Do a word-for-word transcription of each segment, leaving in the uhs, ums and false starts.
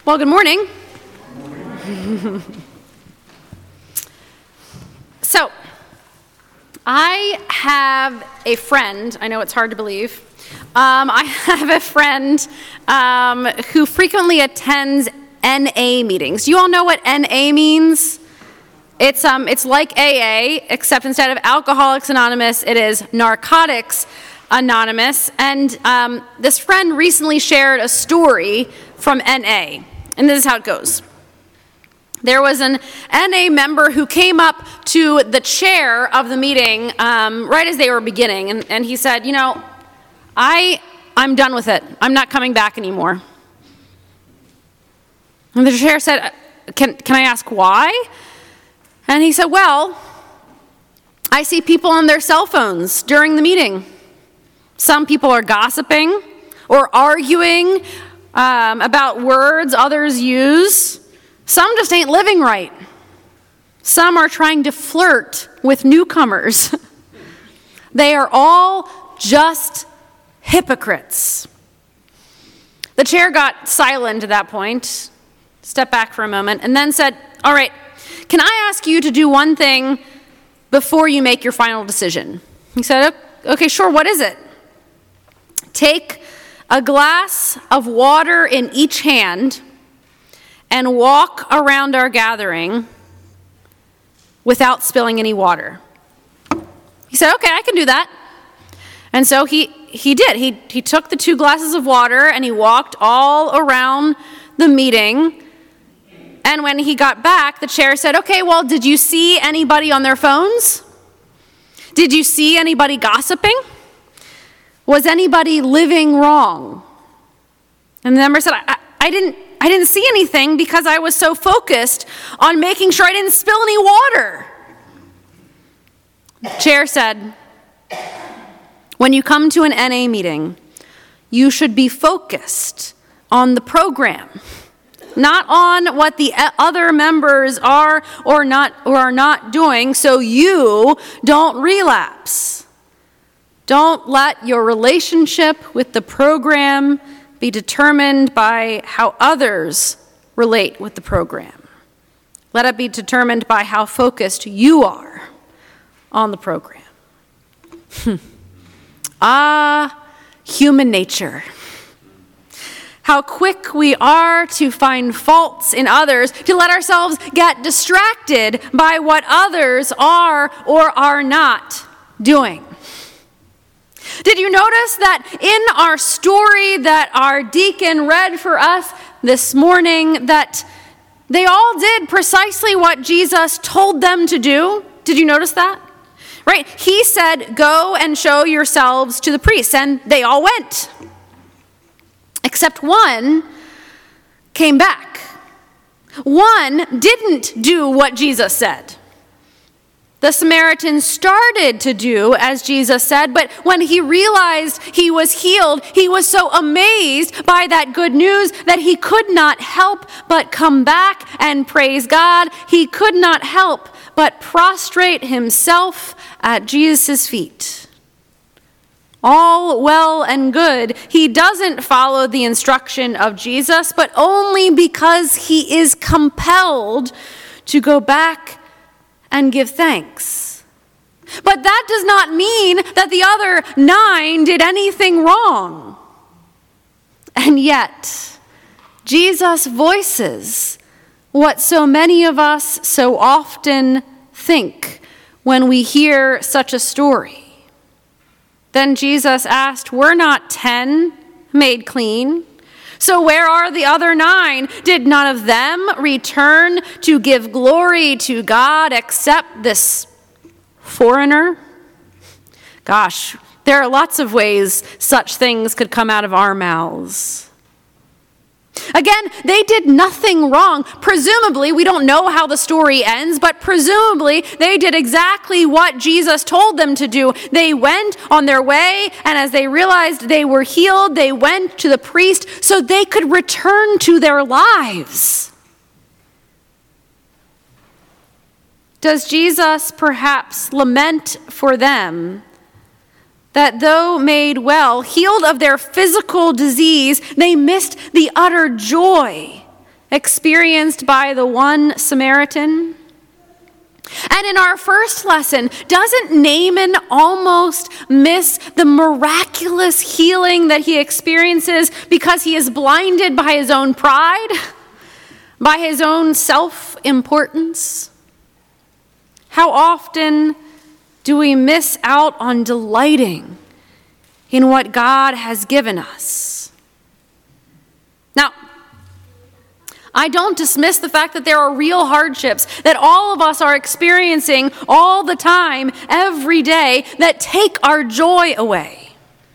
Well, good morning. So, I have a friend, I know it's hard to believe, um, I have a friend um, who frequently attends N A meetings. Do you all know what N A means? It's um, it's like A A, except instead of Alcoholics Anonymous, it is Narcotics Anonymous. And um, this friend recently shared a story from N A. And this is how it goes. There was an N A member who came up to the chair of the meeting um, right as they were beginning. And, and he said, you know, I, I'm done with it. I'm not coming back anymore. And the chair said, can, can I ask why? And he said, well, I see people on their cell phones during the meeting. Some people are gossiping or arguing um, about words others use. Some just ain't living right. Some are trying to flirt with newcomers. They are all just hypocrites. The chair got silent at that point, stepped back for a moment, and then said, all right, can I ask you to do one thing before you make your final decision? He said, okay, sure, what is it? Take a glass of water in each hand and walk around our gathering without spilling any water. He said, okay, I can do that. And so he, he did. He, he took the two glasses of water and he walked all around the meeting. And when he got back, the chair said, okay, well, did you see anybody on their phones? Did you see anybody gossiping? Was anybody living wrong? And the member said, I, I didn't I didn't see anything because I was so focused on making sure I didn't spill any water. The chair said, when you come to an N A meeting, you should be focused on the program, not on what the other members are or not or are not doing, so you don't relapse. Don't let your relationship with the program be determined by how others relate with the program. Let it be determined by how focused you are on the program. Ah, human nature. How quick we are to find faults in others, to let ourselves get distracted by what others are or are not doing. Did you notice that in our story that our deacon read for us this morning, that they all did precisely what Jesus told them to do? Did you notice that? Right? He said, go and show yourselves to the priests, and they all went. Except one came back. One didn't do what Jesus said. The Samaritan started to do as Jesus said, but when he realized he was healed, he was so amazed by that good news that he could not help but come back and praise God. He could not help but prostrate himself at Jesus' feet. All well and good. He doesn't follow the instruction of Jesus, but only because he is compelled to go back and give thanks. But that does not mean that the other nine did anything wrong. And yet, Jesus voices what so many of us so often think when we hear such a story. Then Jesus asked, were not ten made clean? So where are the other nine? Did none of them return to give glory to God except this foreigner? Gosh, there are lots of ways such things could come out of our mouths. Again, they did nothing wrong. Presumably, we don't know how the story ends, but presumably they did exactly what Jesus told them to do. They went on their way, and as they realized they were healed, they went to the priest so they could return to their lives. Does Jesus perhaps lament for them that though made well, healed of their physical disease, they missed the utter joy experienced by the one Samaritan. And in our first lesson, doesn't Naaman almost miss the miraculous healing that he experiences because he is blinded by his own pride, by his own self-importance? How often do we miss out on delighting in what God has given us? Now, I don't dismiss the fact that there are real hardships that all of us are experiencing all the time, every day, that take our joy away.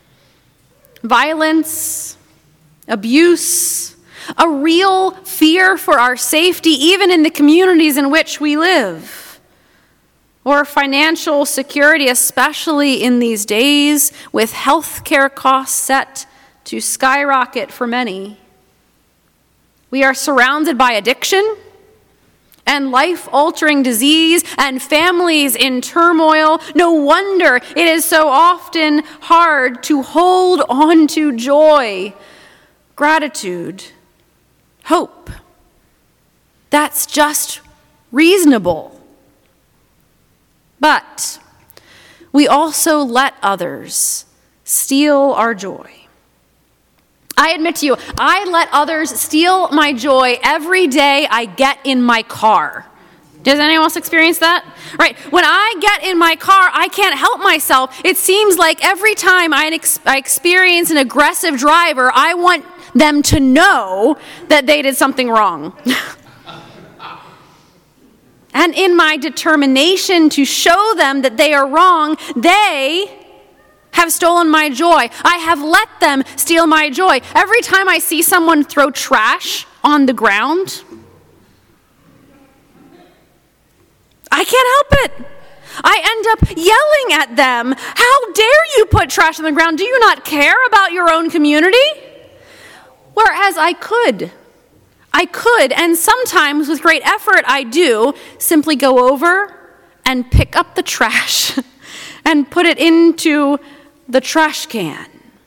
Violence, abuse, a real fear for our safety, even in the communities in which we live. Or financial security, especially in these days, with health care costs set to skyrocket for many. We are surrounded by addiction and life-altering disease and families in turmoil. No wonder it is so often hard to hold on to joy, gratitude, hope. That's just reasonable. But we also let others steal our joy. I admit to you, I let others steal my joy every day I get in my car. Does anyone else experience that? Right. When I get in my car, I can't help myself. It seems like every time I, ex- I experience an aggressive driver, I want them to know that they did something wrong. And in my determination to show them that they are wrong, they have stolen my joy. I have let them steal my joy. Every time I see someone throw trash on the ground, I can't help it. I end up yelling at them. How dare you put trash on the ground? Do you not care about your own community? Whereas I could. I could, and sometimes with great effort I do, simply go over and pick up the trash and put it into the trash can.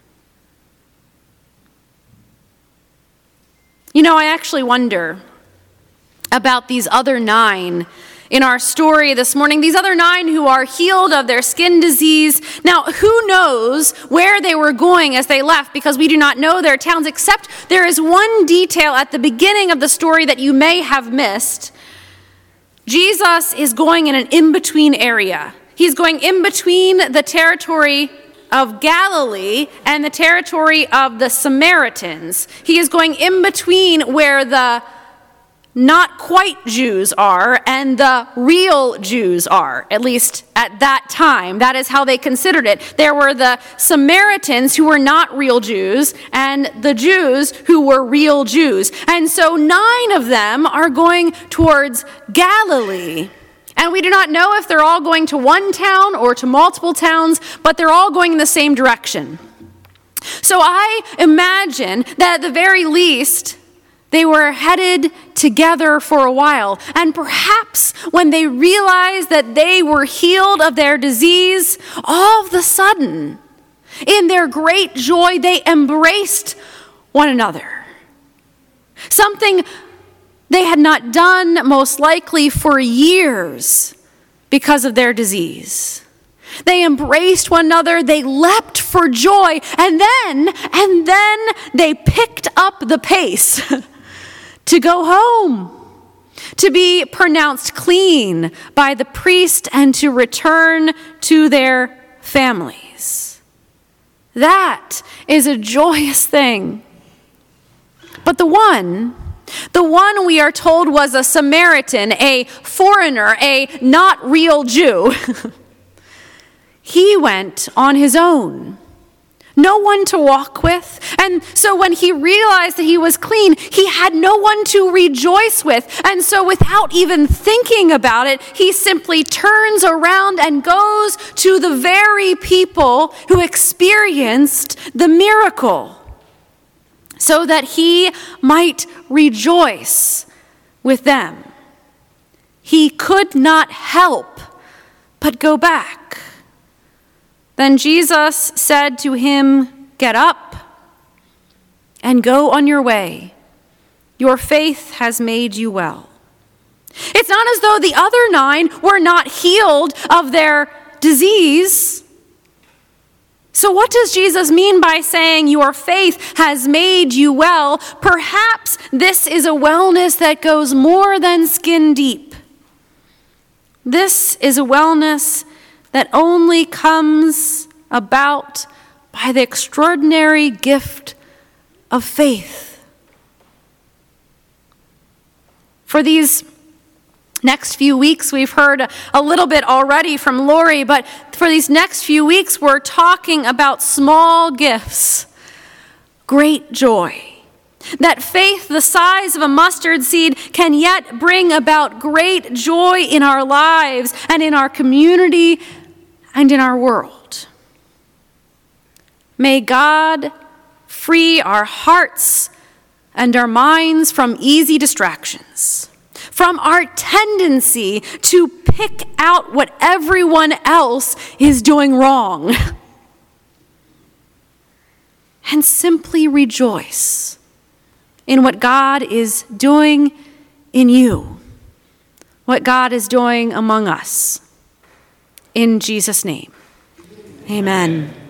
You know, I actually wonder about these other nine in our story this morning, these other nine who are healed of their skin disease. Now, who knows where they were going as they left, because we do not know their towns, except there is one detail at the beginning of the story that you may have missed. Jesus is going in an in-between area. He's going in between the territory of Galilee and the territory of the Samaritans. He is going in between where the not quite Jews are and the real Jews are, at least at that time. That is how they considered it. There were the Samaritans who were not real Jews and the Jews who were real Jews. And so nine of them are going towards Galilee. And we do not know if they're all going to one town or to multiple towns, but they're all going in the same direction. So I imagine that at the very least, they were headed together for a while. And perhaps when they realized that they were healed of their disease, all of a sudden, in their great joy, they embraced one another. Something they had not done, most likely, for years because of their disease. They embraced one another, they leapt for joy, and then, and then they picked up the pace to go home, to be pronounced clean by the priest and to return to their families. That is a joyous thing. But the one, the one we are told was a Samaritan, a foreigner, a not real Jew, he went on his own. No one to walk with. And so when he realized that he was clean, he had no one to rejoice with. And so without even thinking about it, he simply turns around and goes to the very people who experienced the miracle so that he might rejoice with them. He could not help but go back. Then Jesus said to him, "Get up and go on your way. Your faith has made you well. It's not as though the other nine were not healed of their disease. So what does Jesus mean by saying your faith has made you well? Perhaps this is a wellness that goes more than skin deep. This is a wellness that only comes about by the extraordinary gift of faith. For these next few weeks, we've heard a little bit already from Lori, but for these next few weeks, we're talking about small gifts, great joy. That faith the size of a mustard seed can yet bring about great joy in our lives and in our community and in our world. May God free our hearts and our minds from easy distractions, from our tendency to pick out what everyone else is doing wrong, and simply rejoice in what God is doing in you, what God is doing among us. In Jesus' name, amen.